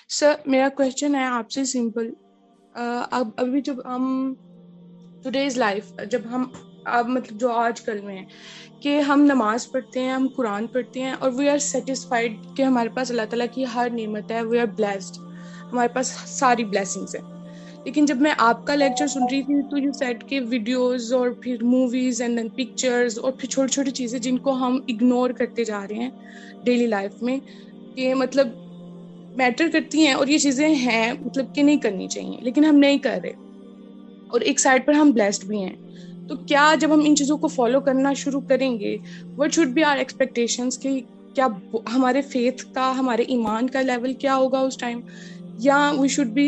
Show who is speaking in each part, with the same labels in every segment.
Speaker 1: سر میرا کویشچن ہے آپ سے سمپل. اب ابھی جب ہم ٹوڈیز لائف جب ہم اب مطلب جو آج کل میں ہے کہ ہم نماز پڑھتے ہیں, ہم قرآن پڑھتے ہیں اور وی آر سیٹسفائیڈ کہ ہمارے پاس اللہ تعالیٰ کی ہر نعمت ہے, وی آر بلیسڈ, ہمارے پاس ساری بلیسنگس ہیں. لیکن جب میں آپ کا لیکچر سن رہی تھی تو یو سیڈ کہ ویڈیوز اور پھر موویز اینڈ دین پکچرز اور پھر چھوٹی چھوٹی چیزیں جن کو ہم اگنور کرتے جا رہے ہیں ڈیلی لائف میں, کہ مطلب میٹر کرتی ہیں اور یہ چیزیں ہیں مطلب کہ نہیں کرنی چاہیے, لیکن ہم نہیں کر رہے اور ایک سائڈ پر ہم بلیسڈ بھی ہیں. تو کیا جب ہم ان چیزوں کو فالو کرنا شروع کریں گے, what should be our expectations, کہ کیا ہمارے فیتھ کا, ہمارے ایمان کا لیول کیا ہوگا اس ٹائم, یا وی شوڈ بی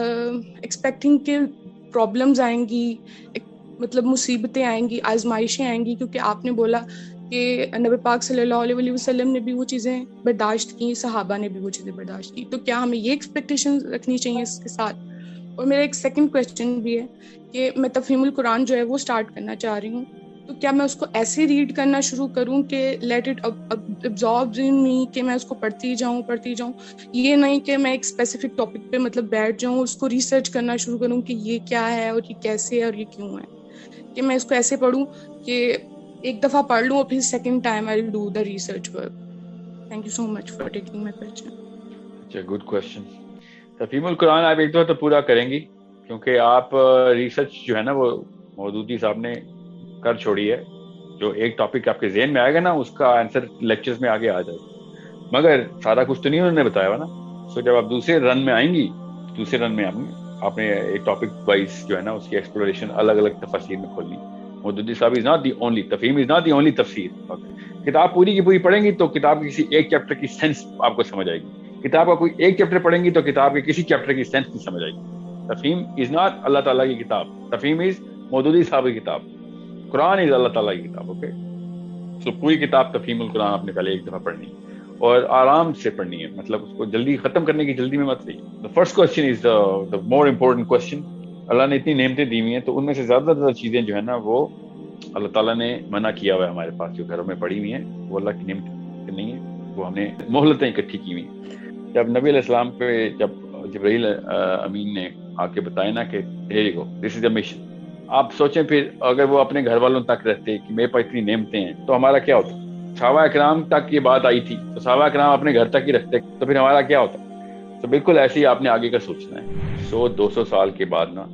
Speaker 1: ایکسپیکٹنگ کہ پرابلمز آئیں گی, مطلب مصیبتیں آئیں گی, آزمائشیں آئیں گی, کیونکہ آپ نے بولا کہ نبی پاک صلی اللہ علیہ وسلم نے بھی وہ چیزیں برداشت کی, صحابہ نے بھی وہ چیزیں برداشت کی. تو کیا ہمیں یہ ایکسپیکٹیشن رکھنی چاہیے اس کے ساتھ؟ اور میرا ایک سیکنڈ کویشچن بھی ہے کہ میں تفہیم القرآن جو ہے وہ اسٹارٹ کرنا چاہ رہی ہوں, تو کیا میں اس کو ایسے ریڈ کرنا شروع کروں کہ let it absorb in me, کہ میں اس کو پڑھتی جاؤں, یہ نہیں کہ میں ایک اسپیسیفک ٹاپک پہ مطلب بیٹھ جاؤں, اس کو ریسرچ کرنا شروع کروں کہ یہ کیا ہے اور یہ کیسے ہے اور یہ کیوں ہے, کہ میں اس کو ایسے پڑھوں کہ ایک دفعہ پڑھ لوں اور پھر second time I will do the research work. Thank you so much for taking my question.
Speaker 2: اچھا, گڈ کویشچن. تفہیم القرآن آپ ایک دفعہ تو پورا کریں گی, کیونکہ آپ ریسرچ جو ہے نا وہ مودودی صاحب نے کر چھوڑی ہے. جو ایک ٹاپک آپ کے ذہن میں آئے گا نا اس کا آنسر لیکچرز میں آگے آ جائے گا, مگر سارا کچھ تو نہیں انہوں نے بتایا ہوا نا. سو جب آپ دوسرے رن میں آئیں گی, دوسرے رن میں آپ نے ایک ٹاپک وائز جو ہے نا اس کی ایکسپلوریشن الگ الگ تفاسیر میں کھولنی. مودودی صاحب از ناٹ دی اونلی, تفہیم از ناٹ دی اونلی تفسیر. کتاب پوری کی پوری پڑھیں گی تو کتاب کی کسی ایک چیپٹر کی سینس آپ کو سمجھ آئے گی. کتاب کا کوئی ایک چیپٹر پڑھیں گی تو کتاب کے کسی چیپٹر کی سینس نہیں سمجھ آئے گی. تفہیم از ناٹ اللہ تعالیٰ کی کتاب, تفہیم از مودودی صاحب کی کتاب, قرآن از اللہ تعالیٰ کی کتاب. اوکے, سو پوری کتاب تفہیم القرآن آپ نے پہلے ایک دفعہ پڑھنی اور آرام سے پڑھنی ہے, مطلب اس کو جلدی ختم کرنے کی جلدی میں مت لئیے. The first question is the more important question. اللہ نے اتنی نعمتیں دی ہوئی ہیں تو ان میں سے زیادہ چیزیں جو ہے نا وہ اللہ تعالیٰ نے منع کیا ہوا ہے ہمارے پاس, جو گھروں میں پڑی ہوئی ہیں وہ اللہ کی نعمت نہیں ہے, وہ ہم نے مہلتیں اکٹھی کی ہوئی ہیں. جب نبی علیہ السلام پہ جب جبرائیل امین نے آ کے بتایا نا کہ دس از اے مشن, آپ سوچیں پھر اگر وہ اپنے گھر والوں تک رہتے کہ میرے پاس اتنی نعمتیں ہیں تو ہمارا کیا ہوتا. صحابہ اکرام تک یہ بات آئی تھی تو صحابہ اکرام اپنے گھر تک ہی رکھتے تو پھر ہمارا کیا ہوتا. تو بالکل ایسے ہی آپ نے آگے کا سوچنا ہے. 100-200 سال کے بعد نا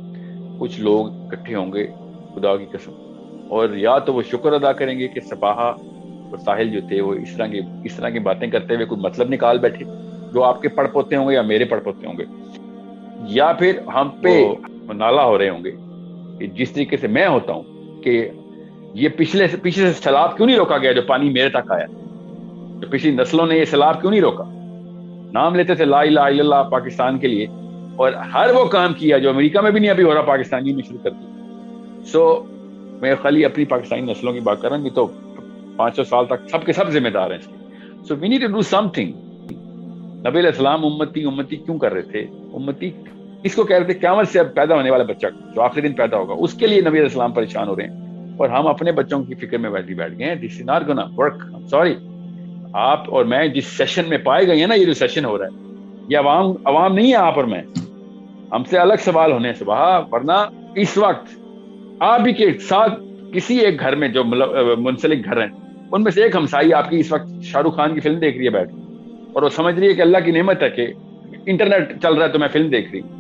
Speaker 2: کچھ لوگ اکٹھے ہوں گے خدا کی قسم, اور یا تو وہ شکر ادا کریں گے کہ سپاہا اور ساحل جو تھے وہ اس طرح کی باتیں کرتے ہوئے کوئی مطلب نکال بیٹھے جو آپ کے پڑ پوتے ہوں گے یا میرے پڑ پوتے ہوں گے, یا پھر ہم پہ نالا ہو رہے ہوں گے کہ جس طریقے سے میں ہوتا ہوں کہ یہ پیچھے سے سیلاب کیوں نہیں روکا گیا جو پانی میرے تک آیا, جو پچھلی نسلوں نے یہ سیلاب کیوں نہیں روکا. نام لیتے تھے لا الہ الا اللہ پاکستان کے لیے, اور ہر وہ کام کیا جو امریکہ میں بھی نہیں ابھی ہو رہا پاکستانی نے شروع کر دی. سو میں خالی اپنی پاکستانی نسلوں کی بات کر رہا ہوں, تو 500 سال تک سب کے سب ذمہ دار ہیں اس کے. So we need to do something. نبی علیہ السلام امتی کیوں کر رہے تھے؟ امتی اس کو کہہ رہے تھے قیامت سے اب پیدا ہونے والا بچہ جو آخری دن پیدا ہوگا اس کے لیے نبی علیہ السلام پریشان ہو رہے ہیں, اور ہم اپنے بچوں کی فکر میں بیٹھ گئے ہیں. This is not gonna work, sorry. آپ اور میں جس سیشن میں پائے گئے ہیں نا, یہ جو سیشن ہو رہا ہے یہ عوام نہیں ہے. آپ اور میں, ہم سے الگ سوال ہونے سے ورنہ اس وقت آپ ہی کے ساتھ کسی ایک گھر میں جو منسلک گھر ہیں ان میں سے ایک ہمسائی آپ کی اس وقت شاہ رخ خان کی فلم دیکھ رہی ہے بیٹھ, اور وہ سمجھ رہی ہے کہ اللہ کی نعمت ہے کہ انٹرنیٹ چل رہا ہے تو میں فلم دیکھ رہی ہوں.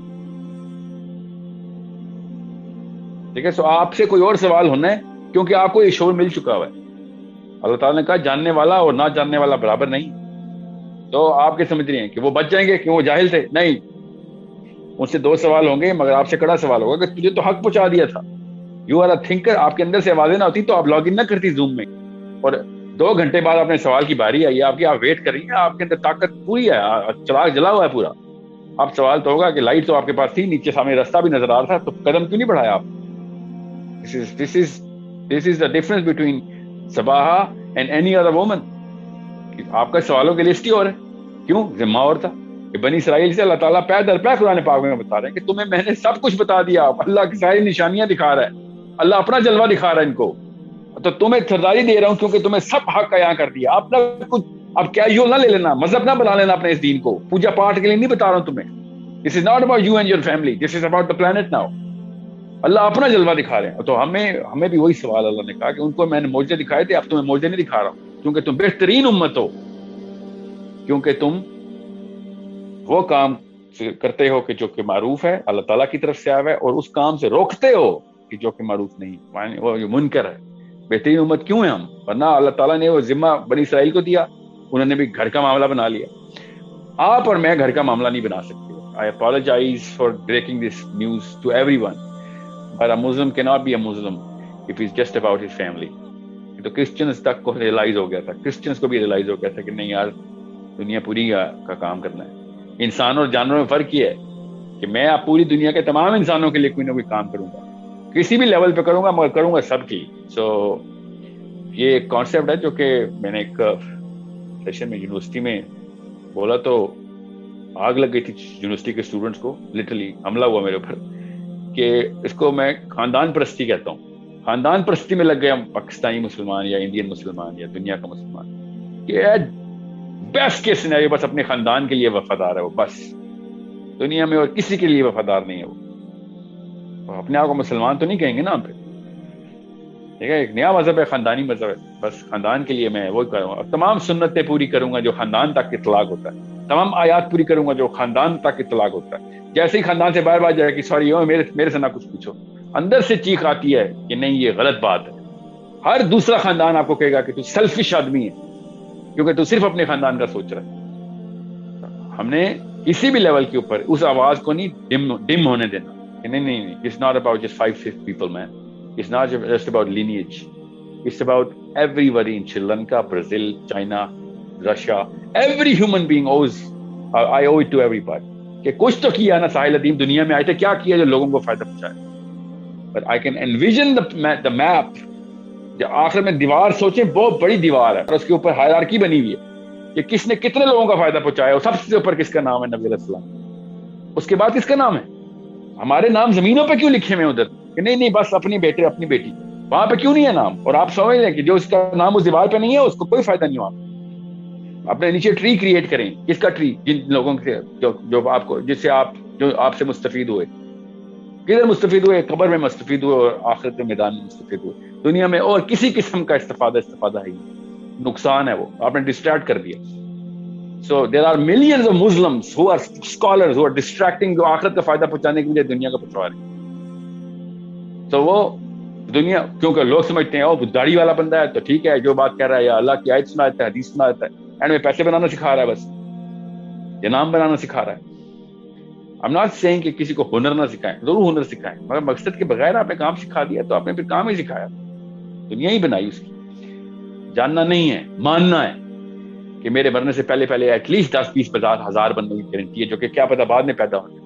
Speaker 2: ٹھیک ہے, سو آپ سے کوئی اور سوال ہونا ہے کیونکہ آپ کو یہ شعور مل چکا ہوا ہے. اللہ تعالیٰ نے کہا جاننے والا اور نہ جاننے والا برابر نہیں. تو آپ کے سمجھ رہے ہیں کہ وہ بچ جائیں گے کہ وہ جاہل تھے؟ نہیں, ان سے 2 سوال ہوں گے, مگر آپ سے کڑا سوال ہوگا کہ تجھے تو حق پہنچا دیا تھا. You are a thinker. آپ کے اندر سے آوازیں نہ ہوتی تو آپ لاگ ان نہ کرتی زوم میں, اور 2 گھنٹے بعد اپنے سوال کی باری آئی ہے آپ کی, آپ ویٹ کر رہی ہیں. آپ کے اندر طاقت پوری ہے, چراغ جلا ہوا ہے پورا. آپ سوال تو ہوگا کہ لائٹ تو آپ کے پاس تھی, نیچے سامنے راستہ بھی نظر آ رہا تھا, تو قدم کیوں نہیں بڑھایا آپ؟ This is the difference between Sabaha and any other woman. آپ کا سوالوں کی لسٹ ہی اور ہے. کیوں؟ ذمہ اور تھا کہ بنی اسرائیل سے اللہ تعالیٰ پے در پے قرآن پاک میں بتا رہے ہیں کہ تمہیں میں نے سب کچھ بتا دیا. اللہ کی ساری نشانیاں دکھا رہا ہے, اللہ اپنا جلوہ دکھا رہا ہے ان کو, تو تمہیں سرداری دے رہا ہوں کیونکہ تمہیں سب حق عیاں کر دیا. اپنا کچھ اب کیجول نہ لے لینا, مذہب نہ بنا لینا اپنے اس دین کو, پوجا پاٹ کے لیے نہیں بتا رہا ہوں تمہیں. This is not about you and your family, this is about the planet now. اللہ اپنا جلوہ دکھا رہے ہیں. تو ہمیں بھی وہی سوال اللہ نے کہا کہ ان کو میں نے معجزے دکھائے تھے, اب تمہیں معجزے نہیں دکھا رہا ہوں, کیونکہ تم بہترین امت ہو, کیونکہ تم وہ کام کرتے ہو کہ جو کہ معروف ہے, اللہ تعالیٰ کی طرف سے آیا ہے, اور اس کام سے روکتے ہو کہ جو کہ معروف نہیں, وہ جو منکر ہے. بہترین امت کیوں ہے ہم؟ ورنہ اللہ تعالیٰ نے وہ ذمہ بنی اسرائیل کو دیا, انہوں نے بھی گھر کا معاملہ بنا لیا. آپ اور میں گھر کا معاملہ نہیں بنا سکتے. I apologize for breaking this news to everyone, but a Muslim cannot be a Muslim if it's just about his family. تو کرسچنز تک کو ریئلائز ہو گیا تھا, کرسچنز کو بھی ریئلائز ہو گیا تھا کہ نہیں یار, دنیا پوری کا کام کرنا ہے. انسانوں اور جانوروں میں فرق یہ ہے کہ میں آپ پوری دنیا کے تمام انسانوں کے لیے کوئی نہ کوئی کام کروں گا, کسی بھی لیول پہ کروں گا, مگر کروں گا سب کی. سو یہ ایک کانسیپٹ ہے جو کہ میں نے ایک سیشن میں یونیورسٹی میں بولا تو آگ لگ گئی تھی یونیورسٹی کے اسٹوڈنٹس کو, لٹرلی حملہ ہوا میرے اوپر, کہ اس کو میں خاندان پرستی کہتا ہوں. خاندان پرستی میں لگ گئے ہم پاکستانی مسلمان یا انڈین مسلمان یا دنیا کا مسلمان, کہ بیسٹ کیس سینیریو بس اپنے خاندان کے لیے وفادار ہے وہ, بس دنیا میں اور کسی کے لیے وفادار نہیں ہے وہ. اپنے آپ کو مسلمان تو نہیں کہیں گے نا ہم پہ, ٹھیک ہے, ایک نیا مذہب ہے, خاندانی مذہب ہے, بس خاندان کے لیے میں وہی کروں گا. تمام سنتیں پوری کروں گا جو خاندان تک اطلاق ہوتا ہے, تمام آیات پوری کروں گا جو خاندان تک اطلاق ہوتا ہے. جیسے ہی خاندان سے باہر جائے کہ سوری میرے سے نہ کچھ پوچھو, اندر سے چیخ آتی ہے کہ نہیں یہ غلط بات ہے. ہر دوسرا خاندان آپ کو کہے گا کہ تو سیلفش آدمی ہے, کیونکہ تو صرف اپنے خاندان کا سوچ رہا ہے. ہم نے کسی بھی لیول کے اوپر اس آواز کو نہیں ڈم ہونے دینا کہ نہیں, it's not about just 5 people man, it's not just about lineage, it's about every in Sri Lanka, Brazil, China, Russia, every human being owes, I owe it to everybody. کہ کچھ تو کیا نا ساحل ادیم, دنیا میں آئے تھے, کیا کیا جو لوگوں کو فائدہ پہنچایا. But I can envision the map. جو آخر میں دیوار سوچیں, بہت بڑی دیوار ہے اور اس کے اوپر ہائرارکی بنی ہوئی ہے کہ کس نے کتنے لوگوں کا فائدہ پہنچایا, اور سب سے اوپر کس کا نام ہے, نبی علیہ السلام. اس کے بعد کس کا نام ہے؟ ہمارے نام زمینوں پہ کیوں لکھے ہوئے ادھر کہ نہیں بس اپنی بیٹے اپنی بیٹی, وہاں پہ کیوں نہیں ہے نام؟ اور آپ سمجھ لیں کہ جو اس کا نام اس دیوار پہ نہیں ہے اس کو کوئی فائدہ نہیں ہوا. اپنے نیچے ٹری کریٹ کریں. کس کا ٹری؟ جن لوگوں سے جو آپ کو جس سے آپ سے مستفید ہوئے. کدھر مستفید ہوئے؟ قبر میں مستفید ہوئے اور آخرت کے میدان میں مستفید ہوئے. دنیا میں اور کسی قسم کا استفادہ ہے, نقصان ہے, وہ آپ نے ڈسٹریکٹ کر دیا. So there are millions of Muslims who are scholars who are distracting, جو آخرت کا فائدہ پہنچانے کے لیے دنیا کا پچھوا رہے ہیں. تو وہ دنیا, کیونکہ لوگ سمجھتے ہیں وہ داڑھی والا بندہ ہے تو ٹھیک ہے, جو بات کہہ رہا ہے یا اللہ کی آیت سنا دیتا ہے, حدیث سنا دیتا ہے, اینڈ میں پیسے بنانا سکھا رہا ہے, بس یہ نام بنانا سکھا رہا ہے. I'm not saying کہ کسی کو ہنر نہ سکھائیں, ضرور ہنر سکھائیں, مگر مقصد کے بغیر آپ نے کام سکھا دیا تو آپ نے پھر کام ہی سکھایا, دنیا ہی بنائی اس کی. جاننا نہیں ہے, ماننا ہے کہ میرے مرنے سے پہلے ایٹ لیسٹ 10-20-50,000 بننے کی گارنٹی ہے, جو کہ کیا پتا بعد میں پیدا ہونے,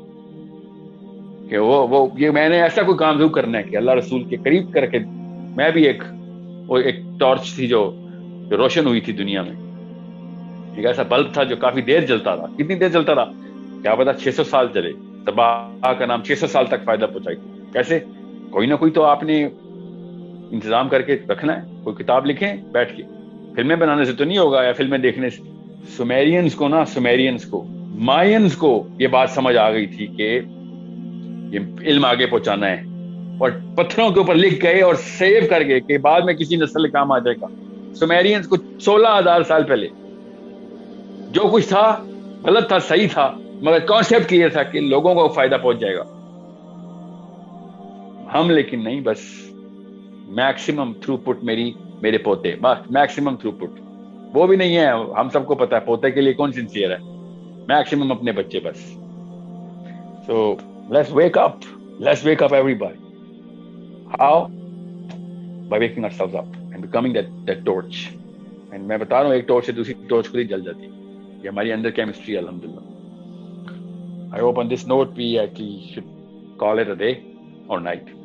Speaker 2: کہ وہ یہ میں نے ایسا کوئی کام ضرور کرنا ہے کہ اللہ رسول کے قریب کر کے میں بھی ایک ٹارچ تھی جو روشن ہوئی تھی دنیا میں, ایک ایسا بلب تھا جو کافی دیر جلتا تھا. کتنی دیر جلتا رہا؟ کیا پتا 600 سال چلے. تباہ کا نام 600 سال تک فائدہ پہنچائی. کیسے؟ کوئی نہ کوئی تو آپ نے انتظام کر کے رکھنا ہے. کوئی کتاب لکھیں بیٹھ کے, فلمیں بنانے سے تو نہیں ہوگا یا فلمیں دیکھنے سے. سومیرینز کو مائنز کو یہ بات سمجھ آ گئی تھی کہ یہ علم آگے پہنچانا ہے, اور پتھروں کے اوپر لکھ گئے اور سیو کر گئے کہ بعد میں کسی نسل کام آ جائے گا. سومیرینز کو 16,000 سال پہلے جو کچھ تھا غلط تھا, صحیح تھا, مگر کانسیپٹ کلیئر تھا کہ لوگوں کو فائدہ پہنچ جائے گا. ہم لیکن نہیں, بس میکسیمم تھرو پٹ میرے پوتے, بس میکسیمم تھرو پٹ. وہ بھی نہیں ہے, ہم سب کو پتا ہے پوتے کے لیے کون سنسیئر ہے, میکسیمم اپنے بچے بس. So let's wake up everybody. How? By waking ourselves up and becoming that torch. And میں بتا رہا ہوں ایک ٹارچ سے دوسری ٹارچ خود ہی جل جاتی ہے. یہ ہماری اندر کیمسٹری ہے الحمدللہ. I hope on this note we actually should call it a day or night.